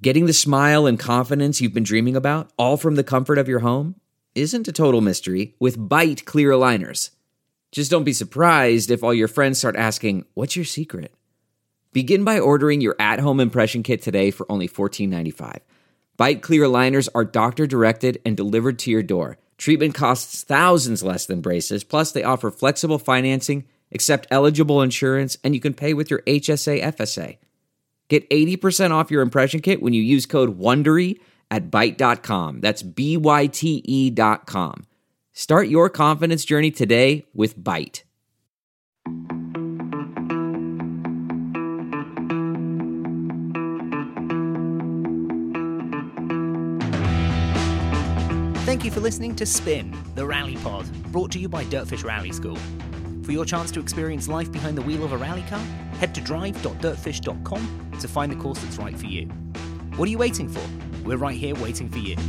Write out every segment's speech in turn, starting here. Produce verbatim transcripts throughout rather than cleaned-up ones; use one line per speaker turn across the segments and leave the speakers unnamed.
Getting the smile and confidence you've been dreaming about, all from the comfort of your home, isn't a total mystery with Byte clear aligners. Just don't be surprised if all your friends start asking, "What's your secret?" Begin by ordering your at-home impression kit today for only fourteen ninety-five. Byte clear aligners are doctor-directed and delivered to your door. Treatment costs thousands less than braces, plus they offer flexible financing, accept eligible insurance, and you can pay with your H S A F S A. Get eighty percent off your impression kit when you use code WONDERY at byte dot com. That's B Y T E dot com. Start your confidence journey today with Byte.
Thank you for listening to Spin, the Rally Pod, brought to you by Dirtfish Rally School. For your chance to experience life behind the wheel of a rally car, head to drive dot dirtfish dot com to find the course that's right for you. What are you waiting for? We're right here waiting for you.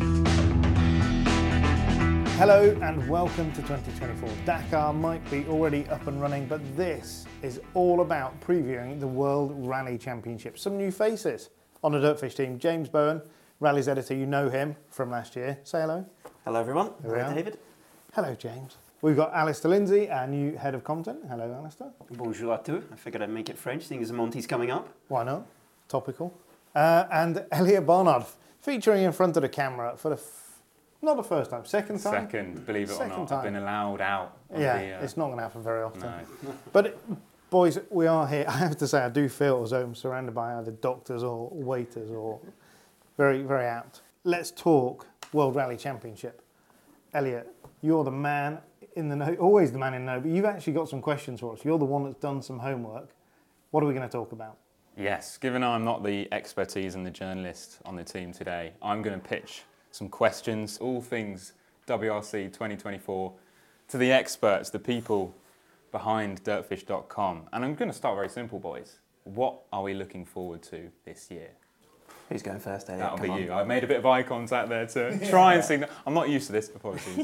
Hello and welcome to twenty twenty-four. Dakar might be already up and running, but this is all about previewing the World Rally Championship. Some new faces on the Dirtfish team. James Bowen, Rally's editor, you know him from last year. Say hello.
Hello everyone. Hello David.
Hello James. We've got Alistair Lindsay, our new head of content. Hello Alistair.
Bonjour à tous. I figured I'd make it French, seeing as Monty's coming up.
Why not? Topical. Uh, and Elliot Barnard, featuring in front of the camera for the, f- not the first time, second time?
Second, believe it
second
or not.
Time.
I've been allowed out.
Yeah,
the, uh,
it's not going to happen very often.
No.
But boys, we are here. I have to say, I do feel as though I'm surrounded by either doctors or waiters or very, very apt. Let's talk World Rally Championship. Elliot, you're the man in the know, always the man in the know, but you've actually got some questions for us. You're the one that's done some homework. What are we going to talk about?
Yes, given I'm not the expertise and the journalist on the team today, I'm going to pitch some questions, all things W R C twenty twenty-four, to the experts, the people behind dirtfish dot com. And I'm going to start very simple, boys. What are we looking forward to this year?
Who's going first, Elliot?
That'll
Come
be
on.
you. I made a bit of eye contact there to try and signal. I'm not used to this, apologies.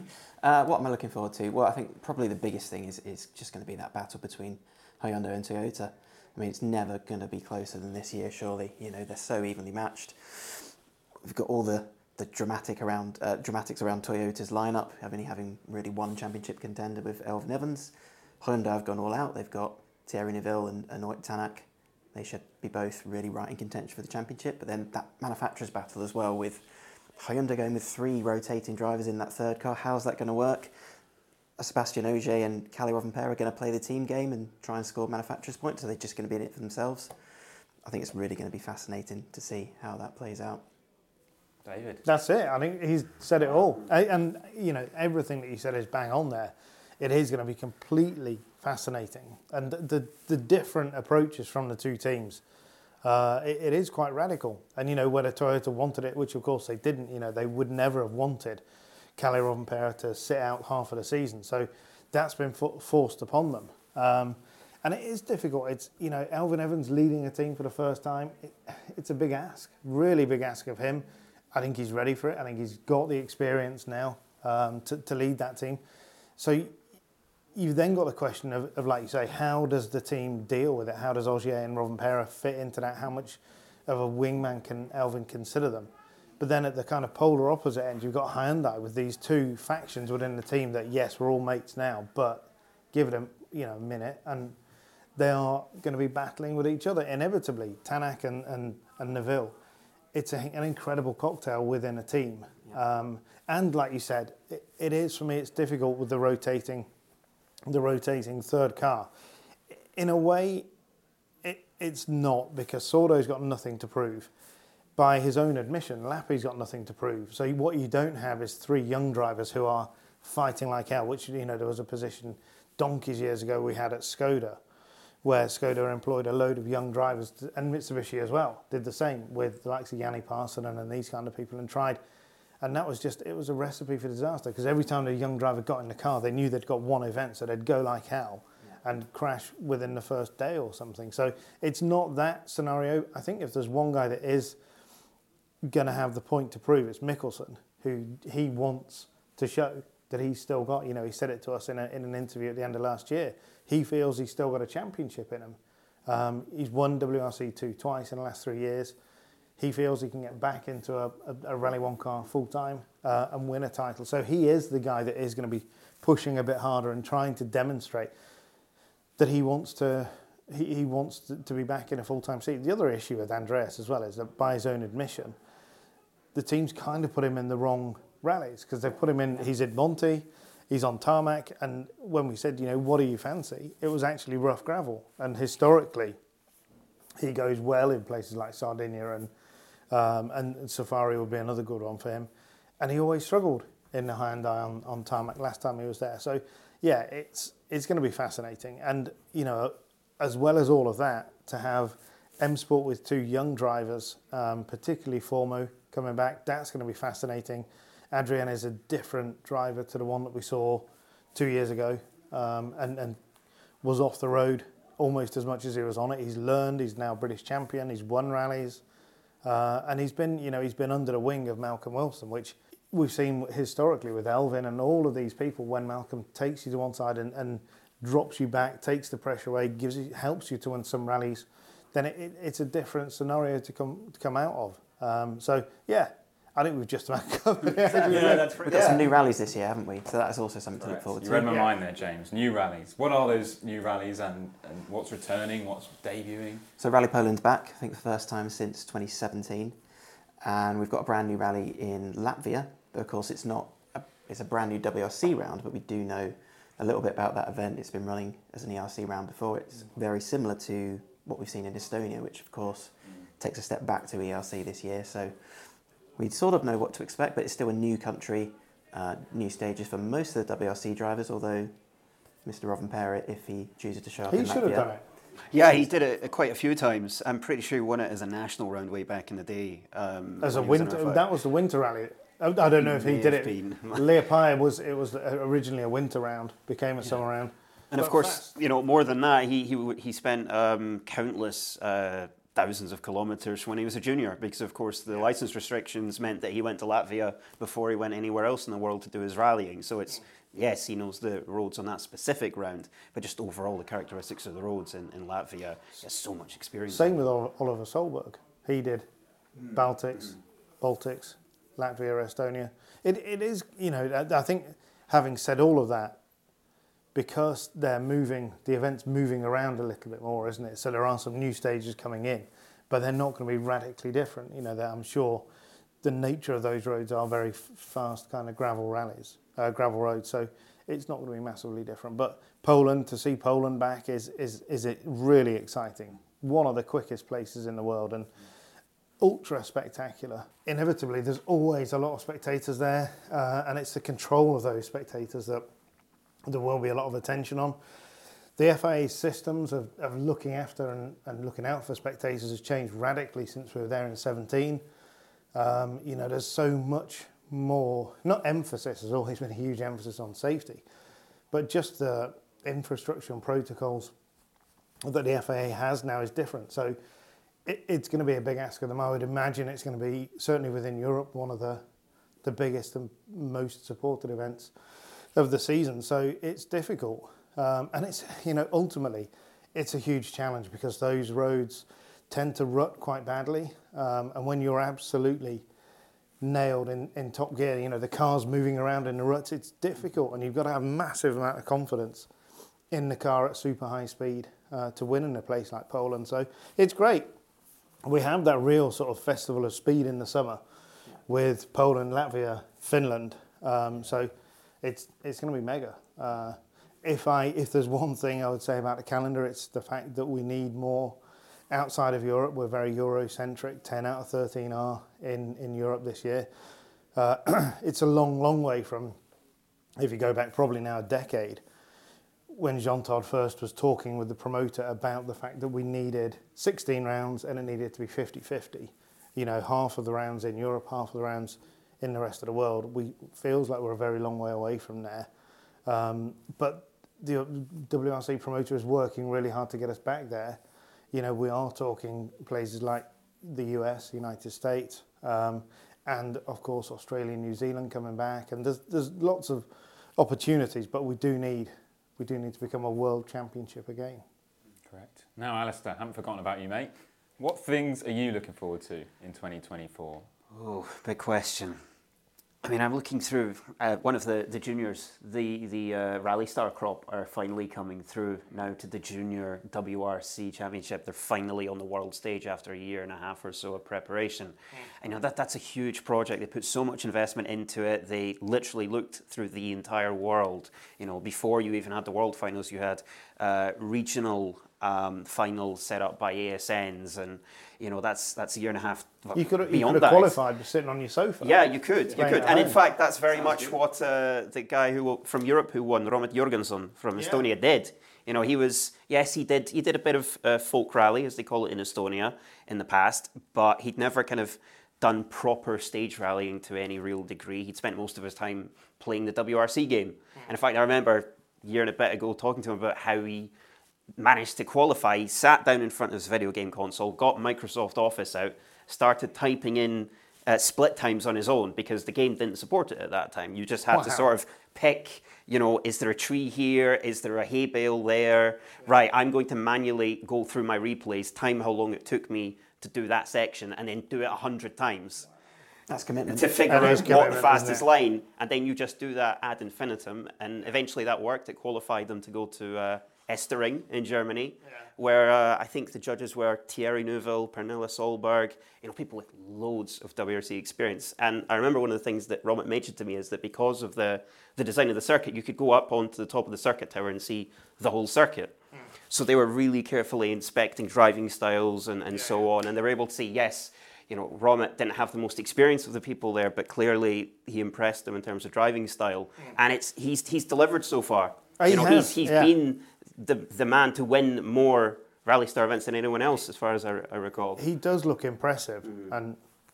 uh, what am I looking forward to? Well, I think probably the biggest thing is, is just going to be that battle between Hyundai and Toyota. I mean, it's never going to be closer than this year, surely. You know, they're so evenly matched. We've got all the, the dramatic around uh, dramatics around Toyota's lineup, only having really one championship contender with Elfyn Evans. Hyundai have gone all out. They've got Thierry Neuville and Anoit Tanak. They should be both really right in contention for the championship. But then that manufacturer's battle as well, with Hyundai going with three rotating drivers in that third car. How's that going to work? Sebastian Ogier and Kalle Rovanperä are going to play the team game and try and score manufacturer's points, so they're just going to be in it for themselves. I think it's really going to be fascinating to see how that plays out.
David.
That's it. I think he's said it all. And, you know, everything that you said is bang on there. It is going to be completely fascinating. And the the different approaches from the two teams, uh, it, it is quite radical. And, you know, whether Toyota wanted it, which of course they didn't, you know, they would never have wanted Kalle Rovanperä to sit out half of the season. So that's been for, forced upon them. Um, and it is difficult. It's, you know, Elfyn Evans leading a team for the first time. It, it's a big ask, really big ask of him. I think he's ready for it. I think he's got the experience now um, to, to lead that team. So you've then got the question of, of, like you say, how does the team deal with it? How does Ogier and Rovanperä fit into that? How much of a wingman can Elfyn consider them? But then at the kind of polar opposite end, you've got Hyundai with these two factions within the team that, yes, we're all mates now, but give them, you know, a minute, and they are going to be battling with each other inevitably. Tanak and, and, and Neuville. It's a, an incredible cocktail within a team. Yeah. Um, and like you said, it, it is, for me, it's difficult with the rotating the rotating third car. In a way, it, it's not, because Sordo's got nothing to prove. By his own admission, Lappi's got nothing to prove. So what you don't have is three young drivers who are fighting like hell, which, you know, there was a position donkeys years ago we had at Skoda, where Skoda employed a load of young drivers, to, and Mitsubishi as well, did the same with the likes of Janne Parsonen and these kind of people, and tried. And that was just, it was a recipe for disaster, because every time the young driver got in the car, they knew they'd got one event, so they'd go like hell yeah. and crash within the first day or something. So it's not that scenario. I think if there's one guy that is going to have the point to prove, it's Mikkelsen, who he wants to show that he's still got, you know, he said it to us in, a, in an interview at the end of last year. He feels he's still got a championship in him. Um, he's won W R C two twice in the last three years. he feels he can get back into a, a, a Rally One car full time uh, and win a title. So he is the guy that is going to be pushing a bit harder and trying to demonstrate that he wants to he, he wants to, to be back in a full time seat. The other issue with Andreas as well is that by his own admission, the team's kind of put him in the wrong rallies because they've put him in. He's in Monty. He's on tarmac, and when we said, you know, what do you fancy? It was actually rough gravel, and historically, he goes well in places like Sardinia, and um, and Safari would be another good one for him. And he always struggled in the Hyundai on, on tarmac last time he was there. So, yeah, it's it's going to be fascinating. And, you know, as well as all of that, to have M Sport with two young drivers, um, particularly Formo coming back, that's going to be fascinating. Adrian is a different driver to the one that we saw two years ago, um, and, and was off the road almost as much as he was on it. He's learned. He's now British champion. He's won rallies, uh, and he's been, you know, he's been under the wing of Malcolm Wilson, which we've seen historically with Elvin and all of these people. When Malcolm takes you to one side and, and drops you back, takes the pressure away, gives you, helps you to win some rallies, then it, it, it's a different scenario to come to come out of. Um, so yeah. I think we've just about covered it.
Yeah, that's We've got yeah. some new rallies this year, haven't we? So that's also something Correct. to look forward
you
to.
You read my
yeah.
mind there, James. New rallies. What are those new rallies, and, and what's returning, what's debuting?
So Rally Poland's back, I think the first time since twenty seventeen. And we've got a brand new rally in Latvia. But of course, it's not a, it's a brand new W R C round, but we do know a little bit about that event. It's been running as an E R C round before. It's very similar to what we've seen in Estonia, which of course mm. takes a step back to E R C this year. So we sort of know what to expect, but it's still a new country, uh, new stages for most of the W R C drivers, although Mister Rovanperä, if he chooses to show up
he
in
should have
Latvia,
done it.
Yeah, he did it quite a few times. I'm pretty sure he won it as a national round way back in the day. Um,
As a
when he was in
winter,
R F I.
that was the winter rally. I I don't know if he
May
did
have
it.
been.
Liepaja was it was originally a winter round, became a summer round.
And of
But
course,
fast.
you know, more than that, he he he spent um, countless uh, thousands of kilometres when he was a junior, because of course the licence restrictions meant that he went to Latvia before he went anywhere else in the world to do his rallying. So it's, yes, he knows the roads on that specific round, but just overall the characteristics of the roads in, in Latvia, he has so much experience.
Same with Ol- Oliver Solberg. He did Baltics, Baltics, Latvia, Estonia. It it is, you know, I, I think having said all of that, because they're moving, the event's moving around a little bit more, isn't it? So there are some new stages coming in, but they're not going to be radically different. You know, that I'm sure the nature of those roads are very f- fast kind of gravel rallies, uh, gravel roads. So it's not going to be massively different. But Poland, to see Poland back is is is it really exciting. One of the quickest places in the world and ultra spectacular. Inevitably, there's always a lot of spectators there, uh, and it's the control of those spectators that there will be a lot of attention on. The F I A's systems of, of looking after and, and looking out for spectators has changed radically since we were there in seventeen. Um, you know, there's so much more, not emphasis, there's always been a huge emphasis on safety, but just the infrastructure and protocols that the F I A has now is different. So it, it's going to be a big ask of them. I would imagine it's going to be, certainly within Europe, one of the, the biggest and most supported events of the season. So it's difficult. Um, and it's, you know, ultimately, it's a huge challenge because those roads tend to rut quite badly. Um, and when you're absolutely nailed in, in top gear, you know, the car's moving around in the ruts, it's difficult. And you've got to have a massive amount of confidence in the car at super high speed uh, to win in a place like Poland. So it's great. We have that real sort of festival of speed in the summer with Poland, Latvia, Finland. Um, so it's it's going to be mega. Uh, if I if there's one thing I would say about the calendar, it's the fact that we need more outside of Europe. We're very Eurocentric. ten out of thirteen are in, in Europe this year. Uh, it's a long, long way from, if you go back probably now a decade, when Jean Todt first was talking with the promoter about the fact that we needed sixteen rounds and it needed to be fifty-fifty. You know, half of the rounds in Europe, half of the rounds in the rest of the world. We feels like we're a very long way away from there. Um, but the W R C promoter is working really hard to get us back there. You know, we are talking places like the U S, United States, um, and of course Australia and New Zealand coming back. And there's there's lots of opportunities, but we do need we do need to become a world championship again.
Correct. Now, Alistair, I haven't forgotten about you, mate. What things are you looking forward to in twenty twenty-four?
Oh, big question. I mean, I'm looking through uh, one of the, the juniors. The the uh, Rally Star crop are finally coming through now to the Junior W R C Championship. They're finally on the world stage after a year and a half or so of preparation. Mm. I know that that's a huge project. They put so much investment into it. They literally looked through the entire world. You know, before you even had the World Finals, you had uh, regional um, finals set up by A S Ns, and you know that's that's a year and a half.
You could have, you
beyond
could have
that.
qualified by sitting on your sofa.
Yeah, you could, you
Playing
could,
at
and in
home.
fact, that's very much what uh, the guy who from Europe who won, Romet Jorgensen from
Yeah.
Estonia, did. You know, he was yes, he did he did a bit of uh, folk rally, as they call it in Estonia, in the past, but he'd never kind of done proper stage rallying to any real degree. He'd spent most of his time playing the W R C game, and in fact, I remember a year and a bit ago talking to him about how he managed to qualify. He sat down in front of his video game console, got Microsoft Office out, started typing in uh, split times on his own because the game didn't support it at that time. You just had
Wow.
to sort of pick, you know, is there a tree here? Is there a hay bale there? Right, I'm going to manually go through my replays, time how long it took me to do that section, and then do it a hundred times
That's commitment.
to figure
That is
out what the
commitment,
fastest
isn't it?
line, and then you just do that ad infinitum, and eventually that worked. It qualified them to go to uh, Estering in Germany, where uh, I think the judges were Thierry Neuville, Pernilla Solberg, you know, people with loads of W R C experience. And I remember one of the things that Romet mentioned to me is that because of the, the design of the circuit, you could go up onto the top of the circuit tower and see the whole circuit. Mm. So they were really carefully inspecting driving styles and, and yeah. so on, and they were able to see, yes, you know, Romet didn't have the most experience of the people there, but clearly he impressed them in terms of driving style. Mm. And it's he's he's delivered so far.
Oh,
you
he
know,
has,
he's he's
yeah.
been the the man to win more Rally Star events than anyone else, as far as I, I recall.
He does look impressive, mm. and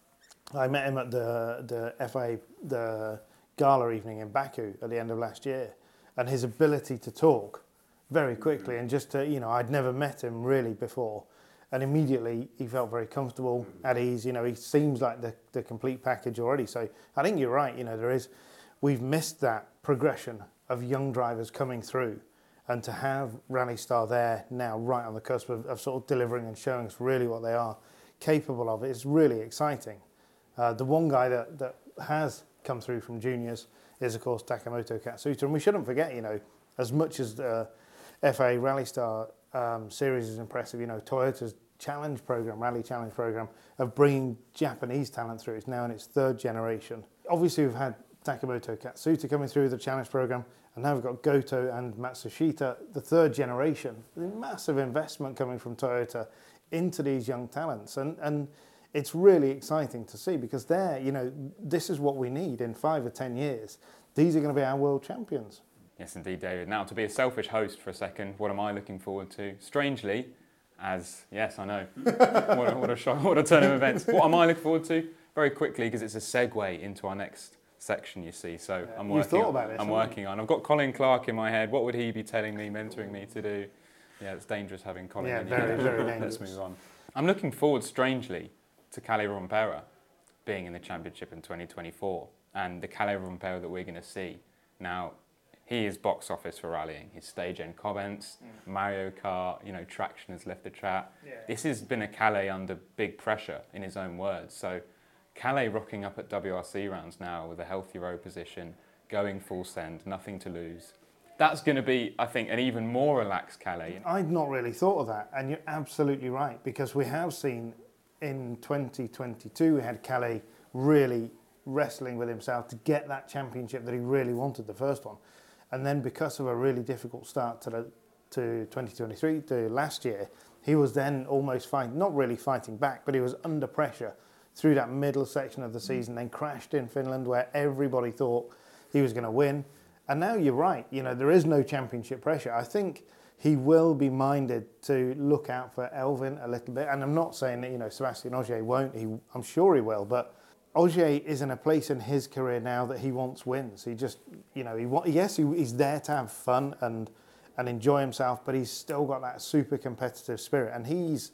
I met him at the the F A the gala evening in Baku at the end of last year, and his ability to talk very quickly mm. and just to, you know, I'd never met him really before, and immediately he felt very comfortable, mm. at ease. You know, he seems like the the complete package already. So I think you're right. You know, there is we've missed that progression of young drivers coming through. And to have Rally Star there now, right on the cusp of, of sort of delivering and showing us really what they are capable of, is really exciting. Uh, the one guy that, that has come through from juniors is, of course, Takamoto Katsuta. And we shouldn't forget, you know, as much as the F A Rally Star um, series is impressive, you know, Toyota's challenge program, Rally Challenge program, of bringing Japanese talent through. It's now in its third generation. Obviously, we've had Takamoto Katsuta coming through the challenge program, and now we've got Goto and Matsushita, the third generation. Massive investment coming from Toyota into these young talents, and and it's really exciting to see because they're, you know, this is what we need in five or ten years. These are going to be our world champions.
Yes, indeed, David. Now, to be a selfish host for a second, what am I looking forward to? Strangely, as yes, I know, what, a, what a shock, what a turn of events. What am I looking forward to? Very quickly, because it's a segue into our next section, you see. So yeah. I'm working.
Thought about this,
I'm working you? on. I've got Colin Clark in my head. What would he be telling me, mentoring me to do? Yeah, it's dangerous having Colin.
Yeah,
in
very,
here.
very dangerous.
Let's move on. I'm looking forward, strangely, to Kalle Roompere being in the championship in twenty twenty-four, and the Kalle Roompere that we're going to see now. He is box office for rallying. His stage end comments, mm. Mario Kart, you know, traction has left the chat. Yeah. This has been a Kalle under big pressure, in his own words. So Kalle rocking up at W R C rounds now with a healthy row position, going full send, nothing to lose. That's going to be, I think, an even more relaxed Kalle.
I'd not really thought of that, and you're absolutely right, because we have seen in twenty twenty-two, we had Kalle really wrestling with himself to get that championship that he really wanted, the first one. And then because of a really difficult start to the, to twenty twenty-three, to last year, he was then almost fighting, not really fighting back, but he was under pressure through that middle section of the season, then crashed in Finland where everybody thought he was going to win. And now you're right, you know, there is no championship pressure. I think he will be minded to look out for Elfyn a little bit. And I'm not saying that, you know, Sébastien Ogier won't, he, I'm sure he will, but Ogier is in a place in his career now that he wants wins. He just, you know, he want, yes, he, he's there to have fun and and enjoy himself, but he's still got that super competitive spirit. And he's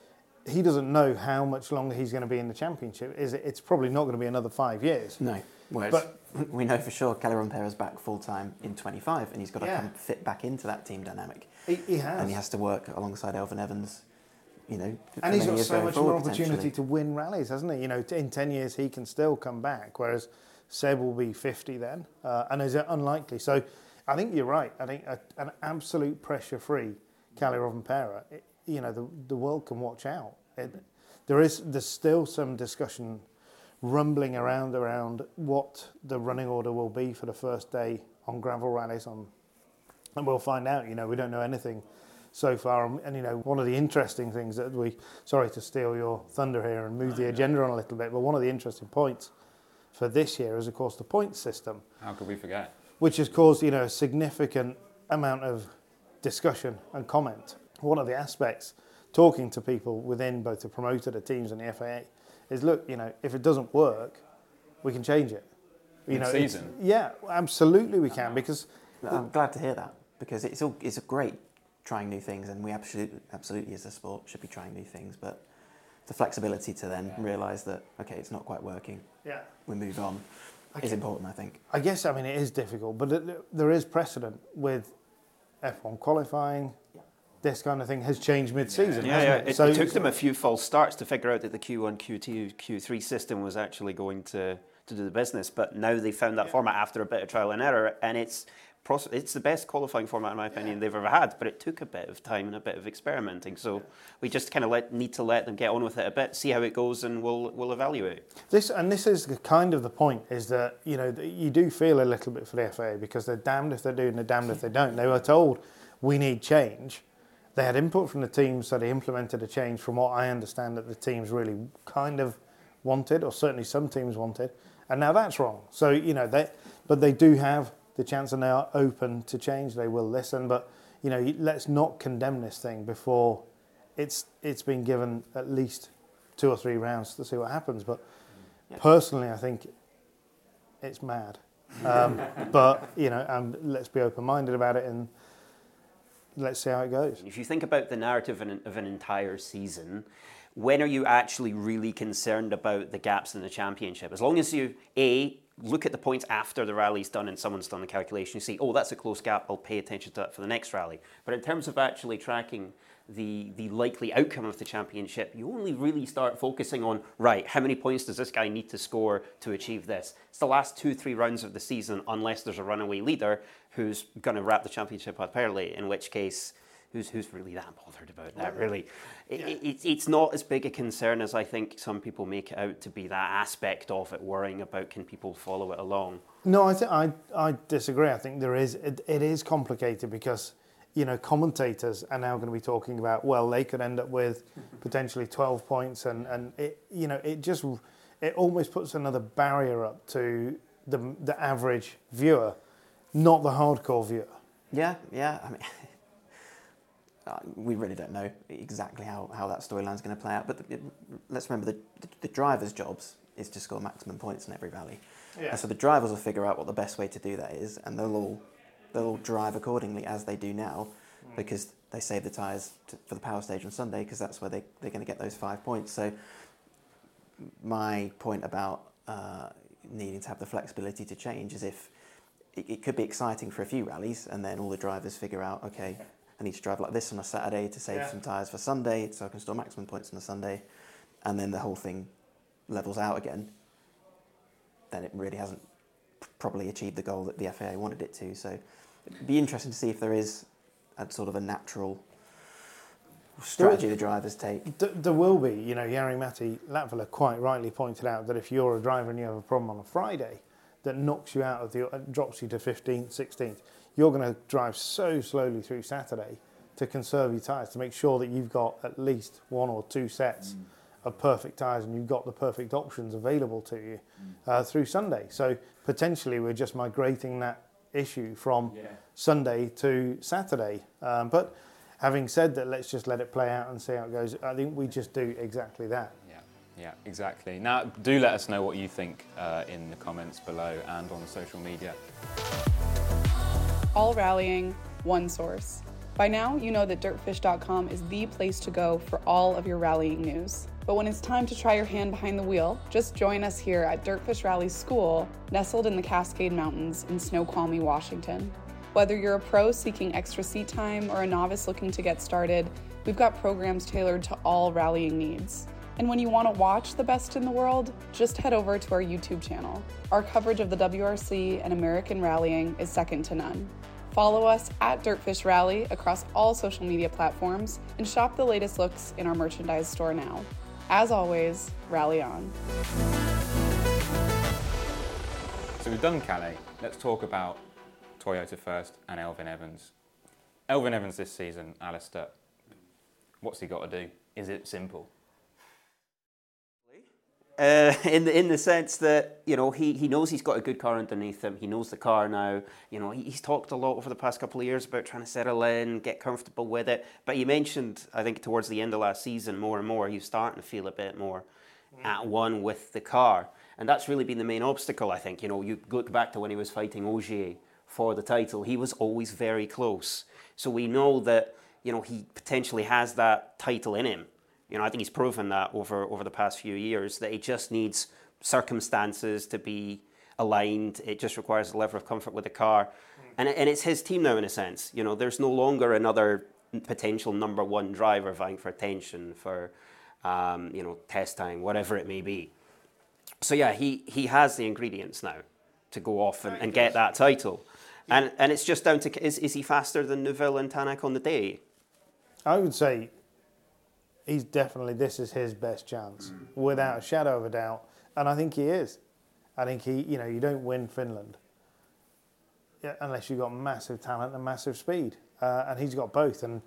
he doesn't know how much longer he's going to be in the championship. Is it? It's probably not going to be another five years.
No, well,
but
we know for sure Kalle Roompere is back full time in twenty-five, and he's got to
yeah.
come fit back into that team dynamic.
He, he has,
and he has to work alongside Elfyn Evans you know, for
And he's
many
got
years
so
going
much
forward,
more opportunity
potentially.
to win rallies, hasn't he? You know, in ten years he can still come back, whereas Seb will be fifty then, uh, and is unlikely. So I think you're right. I think a, an absolute pressure-free Kalle Rovanperä, it, you know, the the world can watch out. It, there is there's still some discussion rumbling around around what the running order will be for the first day on gravel rallies, on, and we'll find out. You know, we don't know anything so far, and, and you know, one of the interesting things that we, sorry to steal your thunder here and move the agenda on a little bit, but one of the interesting points for this year is, of course, the points system.
How could we forget?
Which has caused, you know, a significant amount of discussion and comment. One of the aspects, talking to people within both the promoter, the teams, and the F A A, is look, you know, if it doesn't work, we can change it. You know, it's-
Mid-season?
yeah, absolutely we can, because
I'm glad to hear that, because it's all it's a great trying new things, and we absolutely absolutely as a sport should be trying new things, but the flexibility to then realise that okay, it's not quite working,
yeah.
we move on, is important, I think.
I guess, I mean, it is difficult, but it, there is precedent with F one qualifying. This kind of thing has changed mid-season,
Yeah,
hasn't
yeah.
it?
It,
So-
it took them a few false starts to figure out that the Q one, Q two, Q three system was actually going to, to do the business. But now they found that format after a bit of trial and error, and it's pros- it's the best qualifying format, in my opinion, they've ever had. But it took a bit of time and a bit of experimenting. So we just kind of let, need to let them get on with it a bit, see how it goes, and we'll we'll evaluate.
This and this is the kind of the point, is that you know that you do feel a little bit for the F A A, because they're damned if they do and they're damned if they don't. They were told we need change. They had input from the teams, so they implemented a change from what I understand that the teams really kind of wanted, or certainly some teams wanted, and now that's wrong. So you know they, but they do have the chance, and they are open to change. They will listen, but you know let's not condemn this thing before it's it's been given at least two or three rounds to see what happens. But
Yeah.
personally, I think it's mad. Um, but you know, and let's be open-minded about it, and let's see how it goes.
If you think about the narrative of an, of an entire season, when are you actually really concerned about the gaps in the championship? As long as you, A, look at the points after the rally's done and someone's done the calculation, you see, oh, that's a close gap, I'll pay attention to that for the next rally. But in terms of actually tracking the, the likely outcome of the championship, you only really start focusing on, right, how many points does this guy need to score to achieve this? It's the last two, three rounds of the season, unless there's a runaway leader who's going to wrap the championship up early, in which case, who's who's really that bothered about that, really? It, it, it's- it's not as big a concern as I think some people make it out to be, that aspect of it, worrying about can people follow it along.
No, I th- I I disagree. I think there is it, it is complicated, because you know commentators are now going to be talking about, well, they could end up with potentially twelve points, and and it you know it just it almost puts another barrier up to the the average viewer, not the hardcore viewer.
Yeah, yeah. I mean, uh, we really don't know exactly how, how that storyline's going to play out. But the, it, let's remember the, the the drivers' jobs is to score maximum points in every rally.
Yeah.
And so the drivers will figure out what the best way to do that is, and they'll all they'll all drive accordingly as they do now, because they save the tyres to, for the power stage on Sunday, because that's where they they're going to get those five points. So my point about uh, needing to have the flexibility to change is if it, it could be exciting for a few rallies, and then all the drivers figure out, okay, I need to drive like this on a Saturday to save
Yeah.
some tyres for Sunday, so I can store maximum points on a Sunday, and then the whole thing levels out again. Then it really hasn't probably achieved the goal that the F A A wanted it to. So it'd be interesting to see if there is a sort of a natural strategy the drivers take.
D- there will be, you know, Jari-Matti Latvala quite rightly pointed out that if you're a driver and you have a problem on a Friday that knocks you out of the, uh, drops you to fifteenth, sixteenth, you're going to drive so slowly through Saturday to conserve your tyres, to make sure that you've got at least one or two sets mm. of perfect tyres, and you've got the perfect options available to you mm. uh, through Sunday. So potentially we're just migrating that issue from yeah. Sunday to Saturday. Um, but having said that, let's just let it play out and see how it goes. I think we just do exactly that.
Yeah, yeah, exactly. Now, do let us know what you think uh, in the comments below and on social media.
All rallying, one source. By now, you know that dirtfish dot com is the place to go for all of your rallying news. But when it's time to try your hand behind the wheel, just join us here at Dirtfish Rally School, nestled in the Cascade Mountains in Snoqualmie, Washington. Whether you're a pro seeking extra seat time or a novice looking to get started, We've got programs tailored to all rallying needs. And when you want to watch the best in the world, just head over to our YouTube channel. Our coverage of the W R C and American rallying is second to none. Follow us at Dirtfish Rally across all social media platforms and shop the latest looks in our merchandise store now. As always, rally on.
So we've done Calais. Let's talk about Toyota first and Elfyn Evans. Elfyn Evans this season, Alistair, what's he got to do? Is it simple?
Uh, in the in the sense that, you know, he, he knows he's got a good car underneath him. He knows the car now. You know, he, he's talked a lot over the past couple of years about trying to settle in, get comfortable with it. But he mentioned, I think, towards the end of last season, more and more, he was starting to feel a bit more mm. at one with the car. And that's really been the main obstacle, I think. You know, you look back to when he was fighting Ogier for the title, he was always very close. So we know that, you know, he potentially has that title in him. You know, I think he's proven that over, over the past few years, that he just needs circumstances to be aligned. It just requires a level of comfort with the car. Mm. And, and it's his team now, in a sense. You know, there's no longer another potential number one driver vying for attention, for, um, you know, test time, whatever it may be. So, yeah, he, he has the ingredients now to go off and, and get that title. Yeah. And and it's just down to, is, is he faster than Neuville and Tanak on the day?
I would say he's definitely, this is his best chance, mm. without a shadow of a doubt. And I think he is. I think he, you know, you don't win Finland unless you've got massive talent and massive speed. Uh, and he's got both. And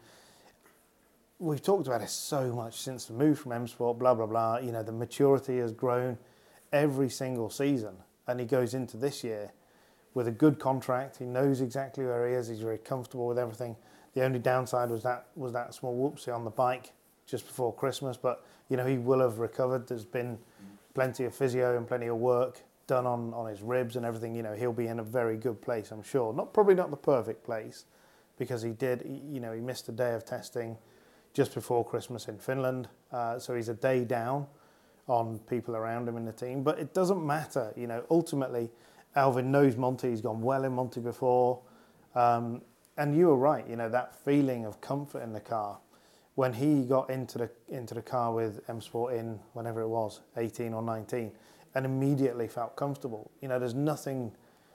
we've talked about it so much since the move from M Sport, blah, blah, blah. You know, the maturity has grown every single season. And he goes into this year with a good contract. He knows exactly where he is. He's very comfortable with everything. The only downside was that was that small whoopsie on the bike just before Christmas, but you know, he will have recovered. There's been plenty of physio and plenty of work done on, on his ribs and everything. You know, he'll be in a very good place, I'm sure. Not probably not the perfect place, because he did, he, you know, he missed a day of testing just before Christmas in Finland, uh, so he's a day down on people around him in the team. But it doesn't matter, you know. Ultimately, Elfyn knows Monty. He's gone well in Monty before, um, and you were right. You know, that feeling of comfort in the car. When he got into the into the car with M Sport in whenever it was, eighteen or nineteen, and immediately felt comfortable. You know, there's nothing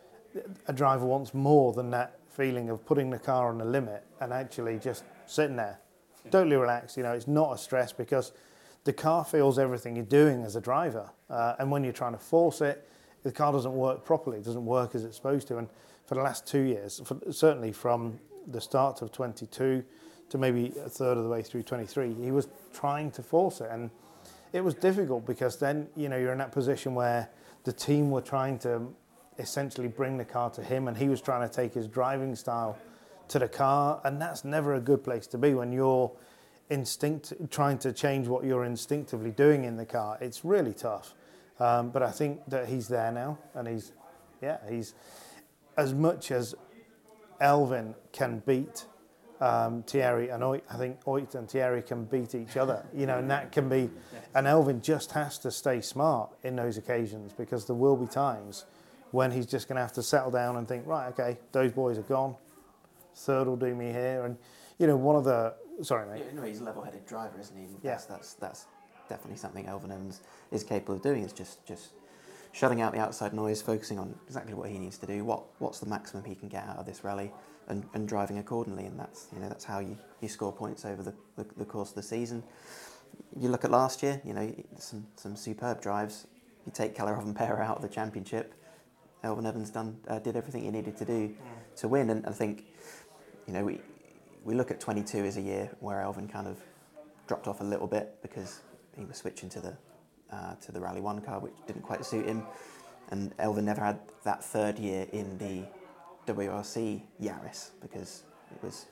a driver wants more than that feeling of putting the car on the limit and actually just sitting there, totally relaxed. You know, it's not a stress because the car feels everything you're doing as a driver. Uh, and when you're trying to force it, the car doesn't work properly. It doesn't work as it's supposed to. And for the last two years, for, certainly from the start of twenty-two to maybe a third of the way through twenty-three, he was trying to force it. And it was difficult because then, you know, you're in that position where the team were trying to essentially bring the car to him, and he was trying to take his driving style to the car. And that's never a good place to be when you're instinct trying to change what you're instinctively doing in the car. It's really tough. Um, but I think that he's there now, and he's, yeah, he's, as much as Elfyn can beat um, Thierry and Oit, I think Oit and Thierry can beat each other, you know, and that can be, and Elfyn just has to stay smart in those occasions, because there will be times when he's just going to have to settle down and think, right, okay, those boys are gone, third will do me here. And, you know, one of the, sorry, mate.
Yeah, no, he's a level-headed driver, isn't he?
Yeah.
That's, that's, that's definitely something Elfyn Evans is capable of doing, is just, just shutting out the outside noise, focusing on exactly what he needs to do, what, what's the maximum he can get out of this rally, and, and driving accordingly. And that's, you know, that's how you, you score points over the, the, the course of the season. You look at last year, you know, some, some superb drives. You take Kalle Rovanperä out of the championship, Elfyn Evans done uh, did everything he needed to do mm. to win. And I think, you know, we we look at twenty-two as a year where Elfyn kind of dropped off a little bit because he was switching to the uh, to the Rally One car, which didn't quite suit him. And Elfyn never had that third year in the W R C Yaris, because it was,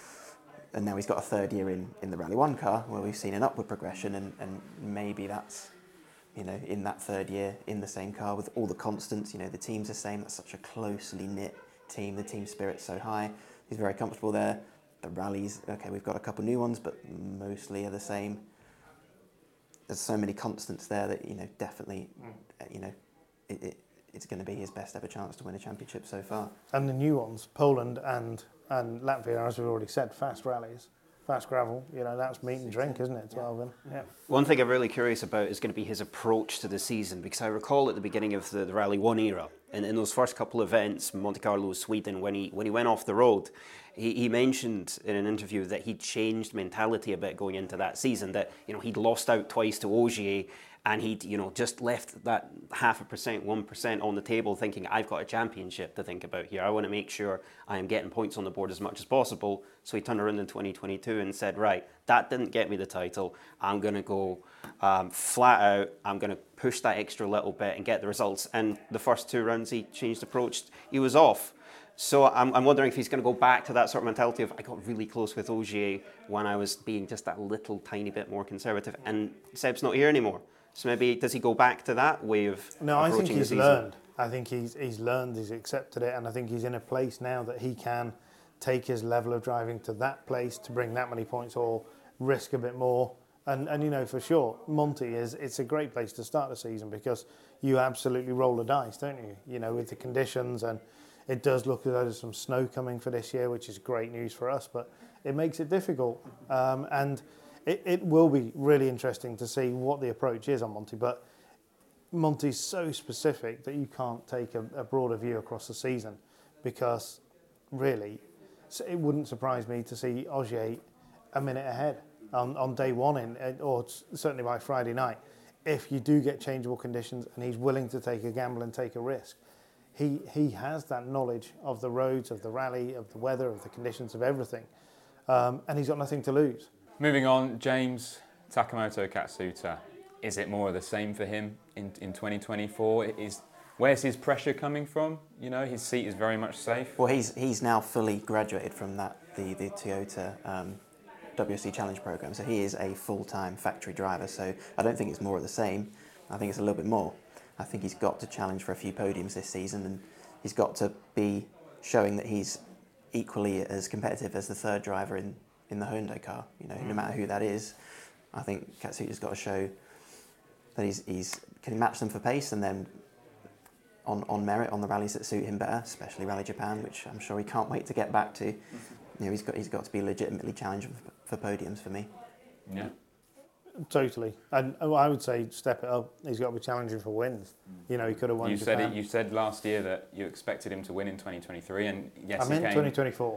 and now he's got a third year in, in the Rally One car where we've seen an upward progression, and, and maybe that's, you know, in that third year in the same car with all the constants. You know, the team's the same. That's such a closely knit team. The team spirit's so high. He's very comfortable there. The rallies, okay, we've got a couple new ones, but mostly are the same. There's so many constants there that, you know, definitely, mm. you know, it, it, it's going to be his best ever chance to win a championship so far.
And the new ones, Poland and and Latvia, as we've already said, fast rallies, fast gravel, you know, that's meat and drink, isn't it? twelve in. Yeah.
One thing I'm really curious about is going to be his approach to the season, because I recall at the beginning of the, the Rally One era, and in those first couple of events, Monte Carlo, Sweden, when he when he went off the road, he, he mentioned in an interview that he'd changed mentality a bit going into that season, that, you know, he'd lost out twice to Ogier, and he'd, you know, just left that half a percent, one percent on the table, thinking, I've got a championship to think about here. I want to make sure I am getting points on the board as much as possible. So he turned around in twenty twenty-two and said, right, that didn't get me the title. I'm going to go um, flat out. I'm going to push that extra little bit and get the results. And the first two rounds he changed approach, he was off. So I'm, I'm wondering if he's going to go back to that sort of mentality of, I got really close with Ogier when I was being just that little tiny bit more conservative, and Seb's not here anymore. So maybe, does he go back to that way of
No, I think
approaching
he's
the season?
learned. I think he's he's learned, he's accepted it, and I think he's in a place now that he can take his level of driving to that place to bring that many points, or risk a bit more. And, and you know, for sure, Monty is, it's a great place to start the season, because you absolutely roll the dice, don't you? You know, with the conditions, and it does look as though there's some snow coming for this year, which is great news for us, but it makes it difficult. Um, and it, it will be really interesting to see what the approach is on Monty, but Monty's so specific that you can't take a, a broader view across the season, because really, it wouldn't surprise me to see Ogier a minute ahead on, on day one, in, or certainly by Friday night, if you do get changeable conditions and he's willing to take a gamble and take a risk. He he has that knowledge of the roads, of the rally, of the weather, of the conditions, of everything, um, and he's got nothing to lose.
Moving on, James, Takamoto Katsuta. Is it more of the same for him in, in twenty twenty-four? Is Where's his pressure coming from? You know, his seat is very much safe.
Well, he's he's now fully graduated from that the the Toyota um, W R C Challenge program, so he is a full-time factory driver. So I don't think it's more of the same. I think it's a little bit more. I think he's got to challenge for a few podiums this season, and he's got to be showing that he's equally as competitive as the third driver in, in the Hyundai car. You know, no matter who that is, I think Katsuta's got to show that he's he's can he match them for pace, and then on on merit on the rallies that suit him better, especially Rally Japan, which I'm sure he can't wait to get back to. You know, he's got he's got to be legitimately challenging for, for podiums for me.
Yeah.
Totally, and I would say step it up. He's got to be challenging for wins. You know, he could have won.
You
Japan.
said it. You said last year that you expected him to win in twenty twenty-three, and yes,
I meant
he came.
twenty twenty-four.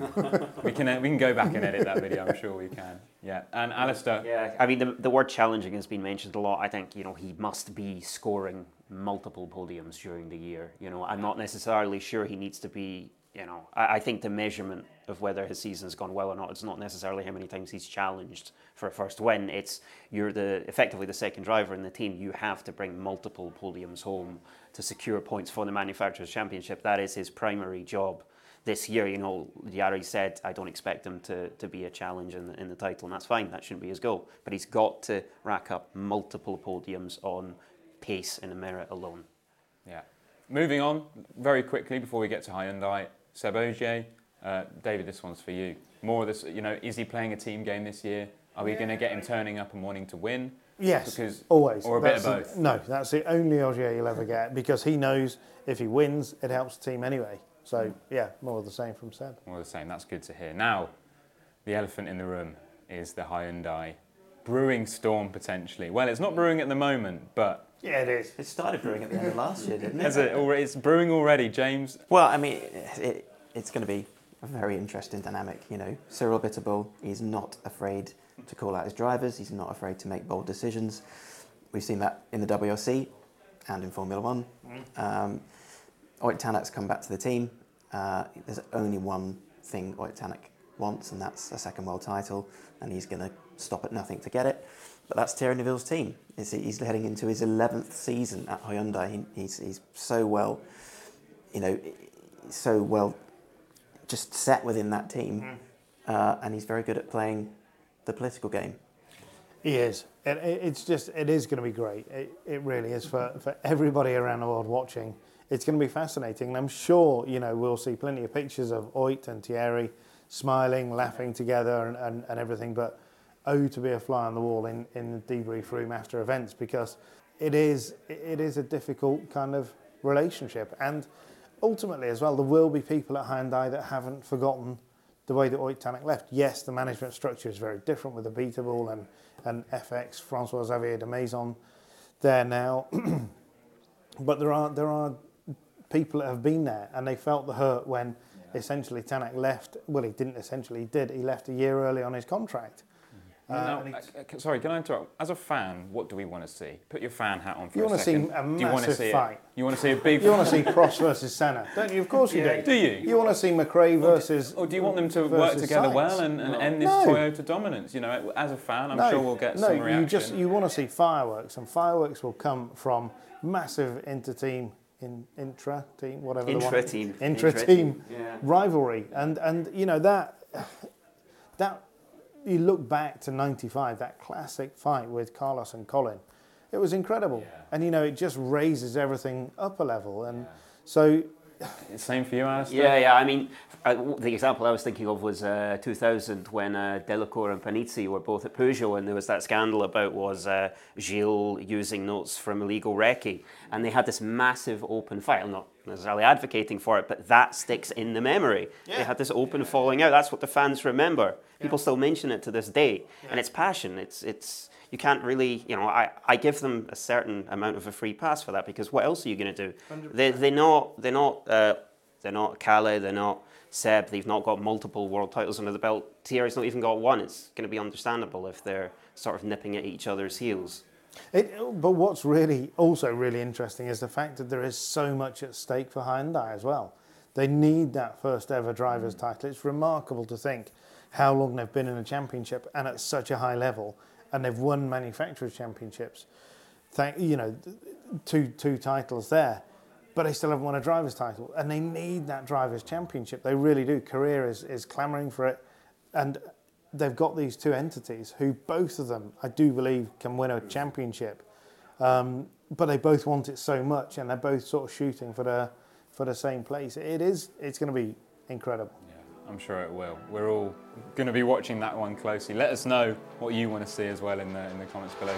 We can uh, we can go back and edit that video. I'm sure we can. Yeah, and Alistair.
Yeah, I mean, the, the word challenging has been mentioned a lot. I think, you know, he must be scoring multiple podiums during the year. You know, I'm not necessarily sure he needs to be, you know, I, I think the measurement of whether his season's gone well or not, it's not necessarily how many times he's challenged for a first win. It's you're the effectively the second driver in the team. You have to bring multiple podiums home to secure points for the Manufacturers' Championship. That is his primary job this year. You know, Yari said, I don't expect him to, to be a challenge in the, in the title, and that's fine. That shouldn't be his goal. But he's got to rack up multiple podiums on pace and merit alone.
Yeah. Moving on very quickly before we get to Hyundai, Seb Ogier. Uh, David, this one's for you. More of this, you know, is he playing a team game this year? Are we going to get him turning up and wanting to win?
Yes,
because,
always.
Or a
that's
bit of both?
The, no, that's the only Ogier you'll ever get, because he knows if he wins, it helps the team anyway. So, yeah, more of the same from Seb.
More of the same, that's good to hear. Now, the elephant in the room is the Hyundai brewing storm, potentially. Well, it's not brewing at the moment, but...
Yeah, it is.
It started brewing at the end of last year, didn't it?
Has it already, it's brewing already, James.
Well, I mean, it, it, it's going to be a very interesting dynamic. You know, Cyril Bitterbull, he's not afraid to call out his drivers. He's not afraid to make bold decisions. We've seen that in the W R C and in Formula One. Mm. Um, Ott Tanak's come back to the team. Uh, there's only one thing Ott Tanak wants, and that's a second world title, and he's going to stop at nothing to get it. But that's Thierry Neuville's team. He's heading into his eleventh season at Hyundai. He, he's, he's so well, you know, so well just set within that team, mm. uh, and he's very good at playing the political game.
He is. It, it's just, it is going to be great. It, it really is for, for everybody around the world watching. It's going to be fascinating, and I'm sure, you know, we'll see plenty of pictures of Ott and Thierry smiling, laughing together and, and, and everything, but oh, to be a fly on the wall in, in the debrief room after events, because it is it is a difficult kind of relationship. And ultimately as well, there will be people at Hyundai that haven't forgotten the way that Ott Tanak left. Yes, the management structure is very different with Abiteboul and, and F X, Francois Xavier de Maison there now. But there are there are people that have been there and they felt the hurt when yeah. essentially Tanak left. Well, he didn't essentially, he did. He left a year early on his contract.
Uh, now, uh, sorry, can I interrupt? As a fan, what do we want to see? Put your fan hat on for
you
a second.
You want to see a massive
do you want to see
fight.
It? You want to see a big
You want to see Prost versus Senna, don't you? Of course you
yeah.
do.
Do you?
You want to see McRae versus
Or do you want them to work together
Sainz.
well and, and
no.
end this
no.
Toyota dominance? You know, as a fan, I'm
no.
sure we'll get
no,
some reaction.
you just you want to see fireworks, and fireworks will come from massive inter-team, in, intra-team, whatever the one.
Intra-team.
Intra-team
yeah.
rivalry, and and you know that that. You look back to ninety-five, that classic fight with Carlos and Colin. It was incredible. Yeah. And, you know, it just raises everything up a level. And yeah. so...
Same for you, Alistair?
Yeah, yeah. I mean, uh, the example I was thinking of was uh, two thousand when uh, Delacour and Panizzi were both at Peugeot, and there was that scandal about was uh, Gilles using notes from illegal recce. And they had this massive open fight. I'm not necessarily advocating for it, but that sticks in the memory. Yeah. They had this open falling out. That's what the fans remember. People still mention it to this day. Yeah. And it's passion. It's it's you can't really, you know, I, I give them a certain amount of a free pass for that, because what else are you going to do? They they're not they're not uh, they're not Kalle, they're not Seb. They've not got multiple world titles under the belt. Thierry's not even got one. It's going to be understandable if they're sort of nipping at each other's heels.
It, but what's really also really interesting is the fact that there is so much at stake for Hyundai as well. They need that first ever driver's title. It's remarkable to think how long they've been in a championship and at such a high level, and they've won manufacturers' championships. Thank you know, two two titles there, but they still haven't won a driver's title, and they need that driver's championship. They really do. Korea is is clamouring for it, and they've got these two entities who both of them, I do believe, can win a championship, um, but they both want it so much, and they're both sort of shooting for the for the same place. It is it's going to be incredible.
I'm sure it will. We're all going to be watching that one closely. Let us know what you want to see as well in the in the comments below.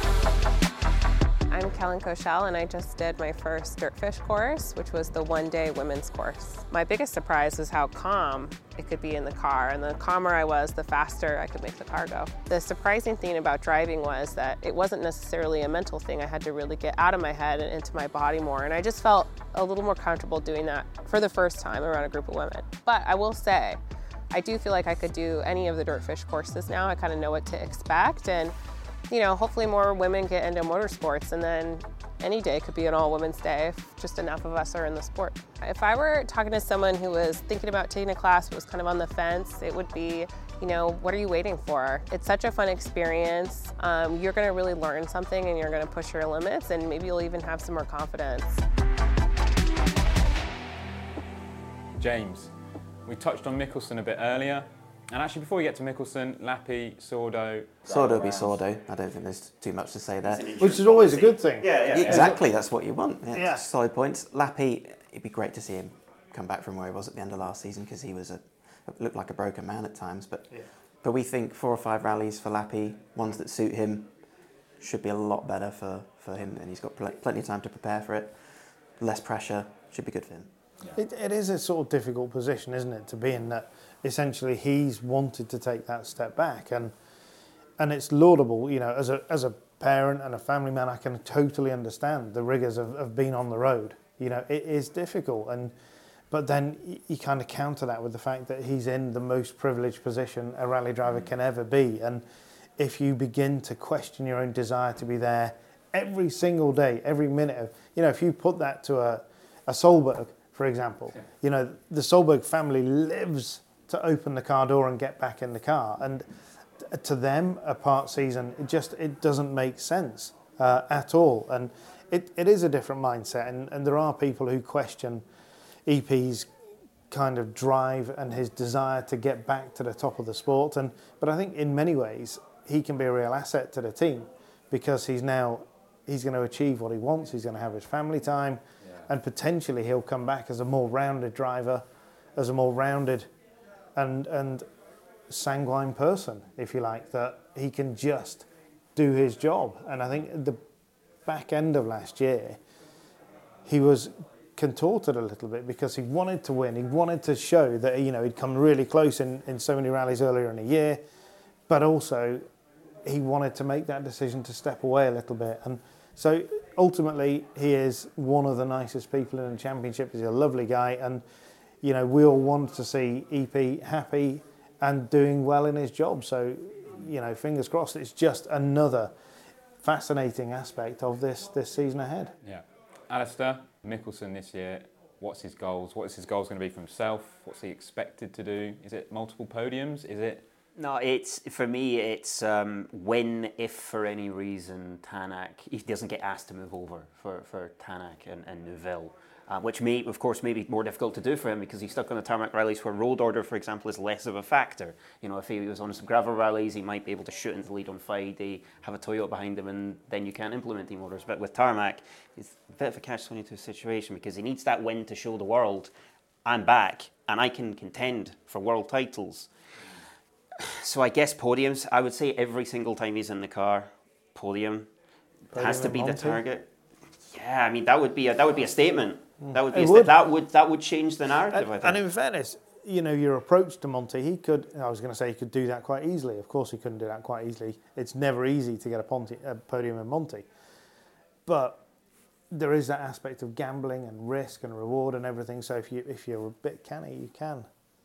I'm Kellen Koshel, and I just did my first Dirtfish course, which was the one-day women's course. My biggest surprise was how calm it could be in the car, and the calmer I was, the faster I could make the car go. The surprising thing about driving was that it wasn't necessarily a mental thing. I had to really get out of my head and into my body more, and I just felt a little more comfortable doing that for the first time around a group of women. But I will say, I do feel like I could do any of the Dirtfish courses now. I kind of know what to expect, and you know, hopefully more women get into motorsports, and then any day could be an all-women's day if just enough of us are in the sport. If I were talking to someone who was thinking about taking a class but was kind of on the fence, it would be, you know, what are you waiting for? It's such a fun experience. Um, you're going to really learn something, and you're going to push your limits, and maybe you'll even have some more confidence.
James, we touched on Mickelson a bit earlier. And actually, before we get to Mickelson, Lappi, Sordo...
Sordo be Sordo. I don't think there's too much to say there.
Which is always a good thing.
Yeah, yeah.
Exactly, that's what you want. Yeah,
yeah.
Solid points. Lappi, it'd be great to see him come back from where he was at the end of last season, because he was a looked like a broken man at times. But yeah. but we think four or five rallies for Lappi, ones that suit him, should be a lot better for, for him, and he's got pl- plenty of time to prepare for it. Less pressure, should be good for him.
Yeah. It, it is a sort of difficult position, isn't it, to be in that. Essentially, he's wanted to take that step back, and and it's laudable. You know, as a as a parent and a family man, I can totally understand the rigours of, of being on the road. You know, it is difficult, and but then you, you kind of counter that with the fact that he's in the most privileged position a rally driver can ever be, and if you begin to question your own desire to be there every single day, every minute of, you know, if you put that to a a Solberg, for example, yeah. you know, the Solberg family lives to open the car door and get back in the car, and to them a part season, it just it doesn't make sense uh, at all, and it, it is a different mindset, and, and there are people who question E P's kind of drive and his desire to get back to the top of the sport, and but I think in many ways he can be a real asset to the team, because he's now he's going to achieve what he wants, he's going to have his family time, yeah. and potentially he'll come back as a more rounded driver, as a more rounded and and sanguine person, if you like, that he can just do his job. And I think at the back end of last year, he was contorted a little bit because he wanted to win. He wanted to show that, you know, he'd come really close in, in so many rallies earlier in the year, but also he wanted to make that decision to step away a little bit. And so ultimately he is one of the nicest people in the championship. He's a lovely guy, and you know, we all want to see E P happy and doing well in his job. So, you know, fingers crossed. It's just another fascinating aspect of this this season ahead.
Yeah. Alistair, Mickelson this year, what's his goals? What is his goals going to be for himself? What's he expected to do? Is it multiple podiums? Is it...
No, it's for me. It's um, when, if for any reason Tanak, he doesn't get asked to move over for for Tanak and, and Neuville, uh, which may, of course, may be more difficult to do for him because he's stuck on the tarmac rallies where road order, for example, is less of a factor. You know, if he was on some gravel rallies, he might be able to shoot into the lead on Friday, have a Toyota behind him, and then you can't implement team orders. But with tarmac, it's a bit of a catch twenty-two situation because he needs that win to show the world, I'm back and I can contend for world titles. So I guess podiums, I would say every single time he's in the car, podium,
Podium
has to
at
be the
Monty?
target. Yeah, I mean that would be a, that would be a statement. That would be
It
a sta-
would.
that would that would change the narrative.
And,
I think.
and in fairness, you know, your approach to Monty, he could, I was going to say he could do that quite easily. Of course he couldn't do that quite easily. It's never easy to get a, Ponty, a podium in Monty. But there is that aspect of gambling and risk and reward and everything. So if, you, if you're a bit canny, you can.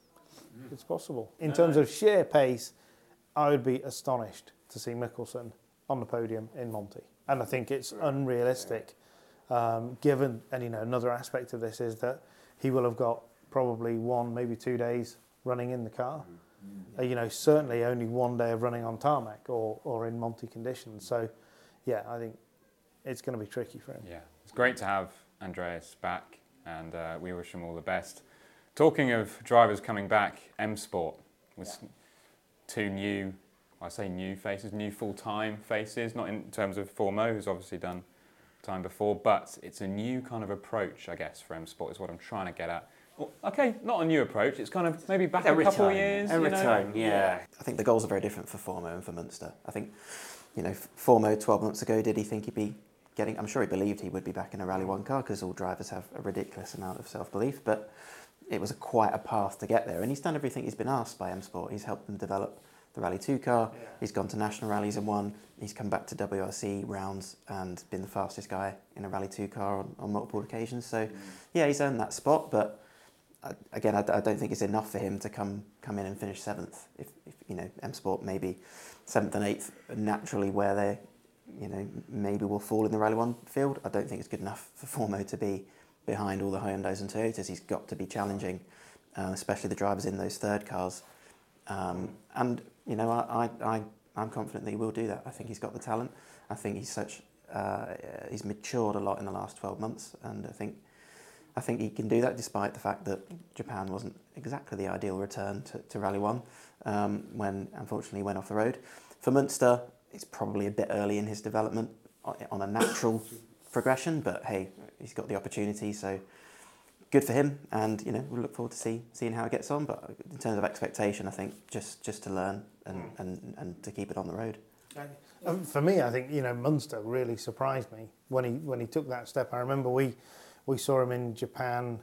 It's possible. In terms of sheer pace, I would be astonished to see Mickelson on the podium in Monty. And I think it's unrealistic, um, given, and you know, another aspect of this is that he will have got probably one, maybe two days running in the car. Uh, you know, certainly only one day of running on tarmac or, or in Monty conditions. So, yeah, I think it's going to be tricky for him.
Yeah, it's great to have Andreas back, and uh, we wish him all the best. Talking of drivers coming back, M Sport was... Yeah. Two new, I say new faces, new full-time faces, not in terms of Formo, who's obviously done time before, but it's a new kind of approach, I guess, for M Sport is what I'm trying to get at. Well, okay, not a new approach, it's kind of maybe back a couple of years.
Every
you know?
time, yeah.
I think the goals are very different for Formo and for Munster. I think, you know, Formo twelve months ago, did he think he'd be getting, I'm sure he believed he would be back in a Rally One car because all drivers have a ridiculous amount of self-belief, but it was a, quite a path to get there, and he's done everything he's been asked by M Sport. He's helped them develop the Rally two car, yeah. He's gone to national rallies and won, he's come back to W R C rounds and been the fastest guy in a Rally two car on, on multiple occasions, so mm. yeah, he's earned that spot, but uh, again, I, I don't think it's enough for him to come come in and finish seventh. If, if you know, M Sport maybe seventh and eighth naturally where they, you know, maybe will fall in the Rally One field. I don't think it's good enough for Formo to be behind all the Hyundais and Toyotas. He's got to be challenging, uh, especially the drivers in those third cars. Um, and you know, I, I, I, I'm confident that he will do that. I think he's got the talent. I think he's such, uh, he's matured a lot in the last twelve months, and I think, I think he can do that despite the fact that Japan wasn't exactly the ideal return to, to Rally One, um, when unfortunately he went off the road. For Munster, it's probably a bit early in his development on a natural progression, but hey, he's got the opportunity, so good for him, and you know, we'll look forward to see, seeing how it gets on. But in terms of expectation, I think just, just to learn and, and, and to keep it on the road.
Um, for me, I think, you know, Munster really surprised me when he when he took that step. I remember we we saw him in Japan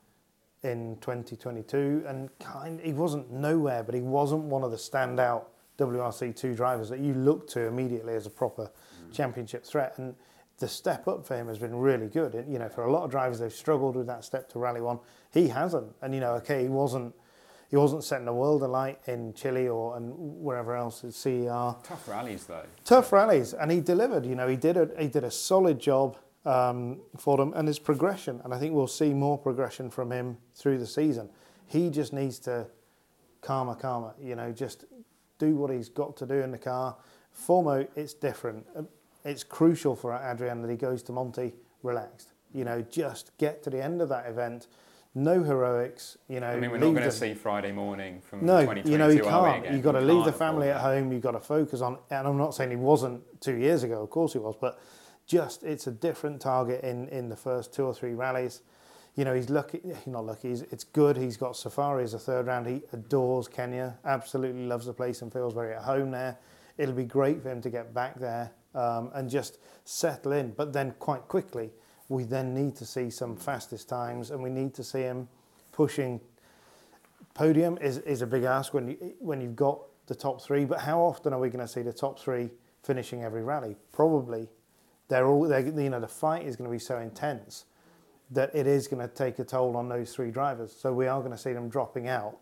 in twenty twenty-two, and kind he wasn't nowhere, but he wasn't one of the standout W R C two drivers that you look to immediately as a proper mm. championship threat. And the step up for him has been really good. It, you know, for a lot of drivers, they've struggled with that step to Rally One. He hasn't, and you know, okay, he wasn't, he wasn't setting the world alight in Chile or and wherever else at C E R.
Tough rallies though.
Tough rallies, and he delivered. You know, he did a he did a solid job um, for them, and his progression. And I think we'll see more progression from him through the season. He just needs to calmer, calmer. You know, just do what he's got to do in the car. Formo, it's different. It's crucial for Adrian that he goes to Monty relaxed. You know, just get to the end of that event. No heroics. You know,
I mean, we're not going to see Friday morning from
no,
twenty twenty-two.
You know, you
are we,
can't. You've got to leave the family
that.
at home. You've got to focus on. And I'm not saying he wasn't two years ago. Of course he was. But just it's a different target in, in the first two or three rallies. You know, he's lucky. He's not lucky. He's, it's good. He's got Safari as a third round. He adores Kenya. Absolutely loves the place and feels very at home there. It'll be great for him to get back there. Um, and just settle in, but then quite quickly we then need to see some fastest times, and we need to see him pushing. Podium is, is a big ask when you, when you've got the top three, but how often are we going to see the top three finishing every rally? Probably. They're all, they're, you know, the fight is going to be so intense that it is going to take a toll on those three drivers. So we are going to see them dropping out,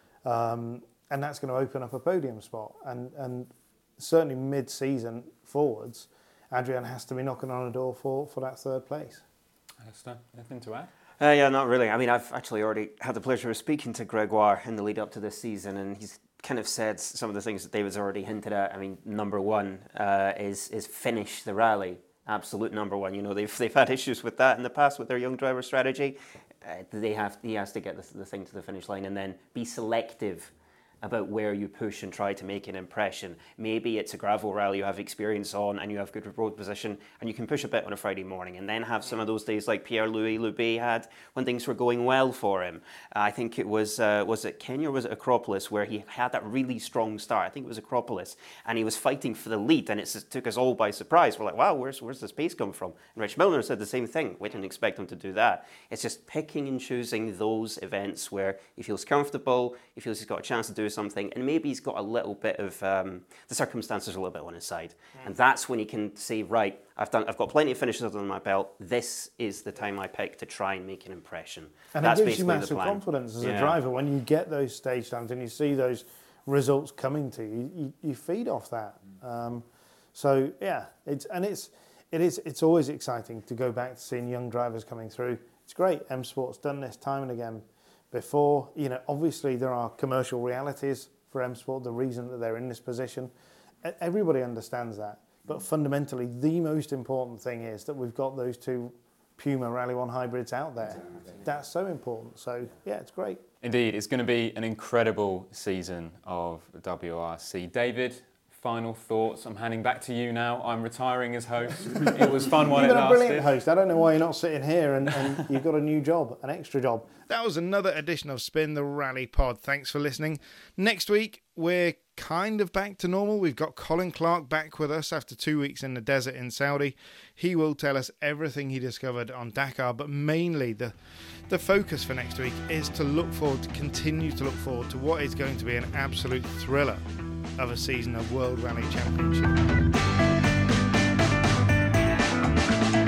um, and that's going to open up a podium spot. And and certainly mid-season forwards, Adrian has to be knocking on a door for, for that third place.
Alistair, anything to add?
Uh, yeah, not really. I mean, I've actually already had the pleasure of speaking to Gregoire in the lead up to this season, and he's kind of said some of the things that David's already hinted at. I mean, number one uh, is is finish the rally. Absolute number one. You know, they've they've had issues with that in the past with their young driver strategy. Uh, they have he has to get the, the thing to the finish line, and then be selective about where you push and try to make an impression. Maybe it's a gravel rally you have experience on and you have good road position and you can push a bit on a Friday morning and then have some of those days like Pierre-Louis Loubet had when things were going well for him. Uh, I think it was, uh, was it Kenya or was it Acropolis where he had that really strong start? I think it was Acropolis, and he was fighting for the lead and it just took us all by surprise. We're like, wow, where's, where's this pace come from? And Rich Milner said the same thing. We didn't expect him to do that. It's just picking and choosing those events where he feels comfortable, he feels he's got a chance to do something, and maybe he's got a little bit of um, the circumstances are a little bit on his side, mm. and that's when he can say, right, I've done, I've got plenty of finishes under my belt. This is the time I pick to try and make an impression.
And
that's
it gives you
basically
massive
the plan.
confidence as
yeah.
a driver when you get those stage times and you see those results coming to you. You, you feed off that. Um, so yeah, it's and it's it is it's always exciting to go back to seeing young drivers coming through. It's great. M Sport's done this time and again before. You know, obviously there are commercial realities for M Sport, the reason that they're in this position. Everybody understands that. But fundamentally, the most important thing is that we've got those two Puma Rally One hybrids out there. That's so important. So, yeah, it's great.
Indeed, it's going to be an incredible season of W R C. David, final thoughts. I'm handing back to you now. I'm retiring as host. It was fun while it lasted.
You've been a brilliant host. I don't know why you're not sitting here and, and you've got a new job, an extra job. That was another edition of Spin the Rally Pod. Thanks for listening. Next week, we're kind of back to normal. We've got Colin Clark back with us after two weeks in the desert in Saudi. He will tell us everything he discovered on Dakar, but mainly the the focus for next week is to look forward, to continue to look forward to what is going to be an absolute thriller of a season of World Rally Championship.